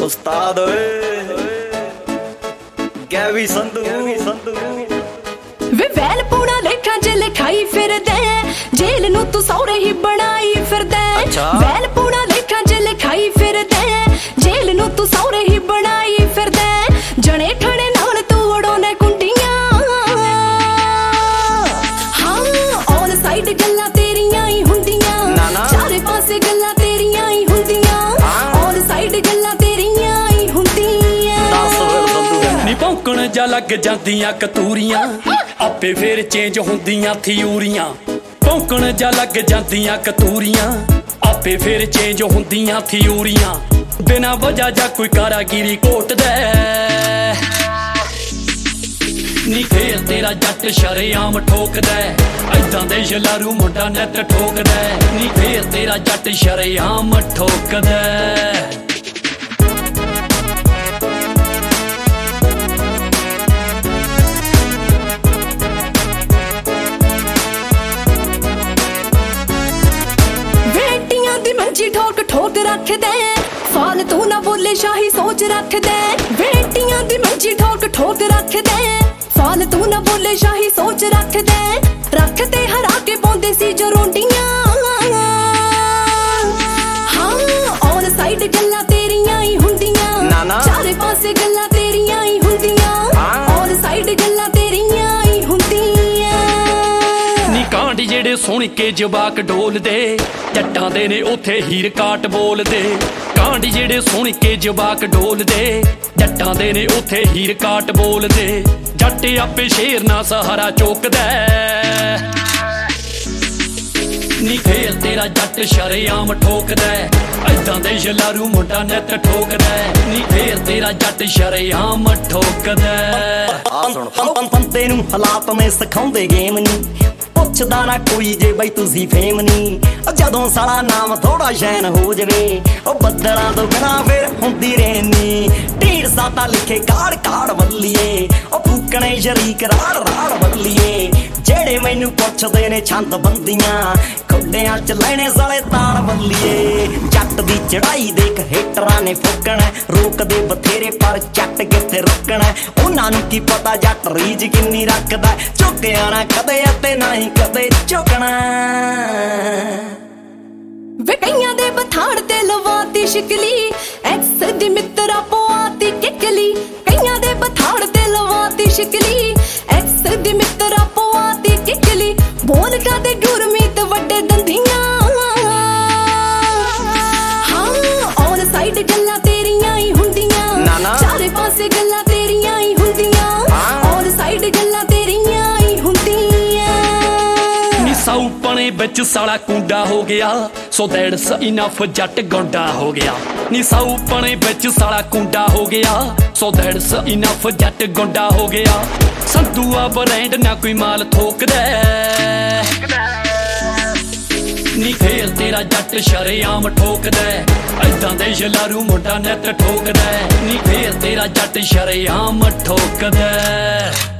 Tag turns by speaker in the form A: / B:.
A: उस्ताद गैवी संधू
B: वे well पूरा लेखा च लिखाई फिरदे जेल नू तू सौरे ही बनाई फिरदे वैल पूरा लेखा च लिखाई फिरदे जेल नू तू सौरे ही बनाई फिरदे जने खड़े नाल तू उड़ोने कुंडियां हाँ ऑल साइड गल्लां तेरियां ही हुंदियां चारे पासे गल्लां तेरियां ही हुंदियां ऑल साइड गल्लां तेरियां ही हुंदियां
C: नी भौंकण जा लग जांदियां कतूरियां आपे फिर चेंज हुंदियां थियूरियां भौंकण जा लग जांदियां कतूरियां आपे फिर चेंज हुंदियां थियूरियां बिना वजह जा कोई कारागिरी कोट दे नी फेर तेरा जट शरेआम ठोक दे ऐदां दे जलारू मुंडा नैत ठोक दे नी फेर तेरा जट शरेआम ठोक दे ठोक ठोक रख दे फालतू ना बोले शाही सोच रख दे बेटियां दी मंजी ठोक ठोक रख दे फालतू ना बोले शाही सोच रख दे हरा के पौंदे सी जो रोंडियां हाँ ऑल साइड गल्लां तेरियां ही हुंदियां चारे पासे गल्लां तेरियां ही हुंदियां ऑल साइड गल्लां तेरियां ही हुंदियां नी कांड जेड़े सुन के जवाक डोल दे जट्टां दे ने उथे हीर काट बोल दे कांड जेड़े सुन के जवाक डोल दे जट्टां दे ने उथे हीर काट बोल दे जट आपे शेर ना सहारा चोक दे नी फेर तेरा जट शरेआम ठोक दे ऐदां दे जलारू मुंडा नैत ठोक दे नी फेर तेरा जट शरेआम ठोक दे
A: पंते नू हालात में सिखाउंदे गेम नी पुछदा ना कोई जे बई तुसी फेम नी जदों साला नाम थोड़ा शैन हो जवे बदलां तो बिना फिर हुंदी रहनी ढेर साता लिखे काड़ काड़ बल्लीए फूकणे शरीक राड़ राड़ बल्लीए जेड़े मैनू पुछदे ने छंद बंदियां खुड्डियां च लैणे साले ताड़ बल्लीए जट दी चढ़ाई देख हेटरां ने फूकणा रोकदे बथेरे पर जट किथे रुकणा उन्हां नू की पता जट रीज किन्नी रखदा झुकिया ना कदे ते ना ही कदे झुकणा वे कईयां दे बथाड़ ते लवाती शिकली एक्स दी मित्रा पोआती किकली कईयां दे बथाड़ ते लवाती शिकली एक्स दी मित्रा पोआती किकली बोल का दे गुरमीत वड्डे दंदियां हाँ ऑल साइड गल्लां तेरियां ही हुंदियां चारे पासे गल्लां तेरियां ही हुंदियां ऑल साइड गल्लां तेरियां ही हुंदियां
C: साउपने बिच साला कुंडा हो गया सो दैट्स इनफ जट गोंडा हो गया नी साउपने बिच साला कुंडा हो गया सो दैट्स इनफ जट गोंडा हो गया संधूआ ब्रांड ना कोई माल थोक दे नी फेर तेरा जट शरेआम ठोक दे ऐदां दे जलारू मुंडा नैत ठोक दे नी फेर तेरा जट शरेआम ठोक दे।